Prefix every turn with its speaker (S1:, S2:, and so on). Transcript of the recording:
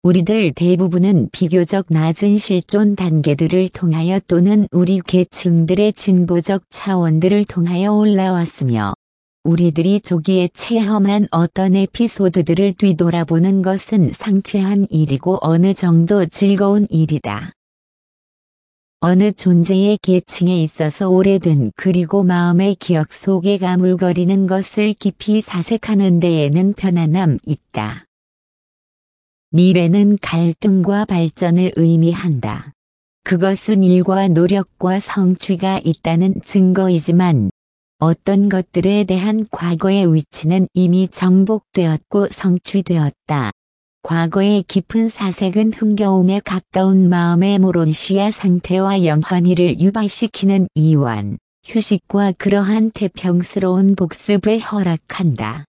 S1: 우리들 대부분은 비교적 낮은 실존 단계들을 통하여 또는 우리 계층들의 진보적 차원들을 통하여 올라왔으며 우리들이 조기에 체험한 어떤 에피소드들을 뒤돌아보는 것은 상쾌한 일이고 어느 정도 즐거운 일이다. 어느 존재의 계층에 있어서 오래된 그리고 마음의 기억 속에 가물거리는 것을 깊이 사색하는 데에는 편안함 있다. 미래는 갈등과 발전을 의미한다. 그것은 일과 노력과 성취가 있다는 증거이지만 어떤 것들에 대한 과거의 위치는 이미 정복되었고 성취되었다. 과거의 깊은 사색은 흥겨움에 가까운 마음의 모론시아 상태와 영환이를 유발시키는 이완, 휴식과 그러한 태평스러운 복습을 허락한다.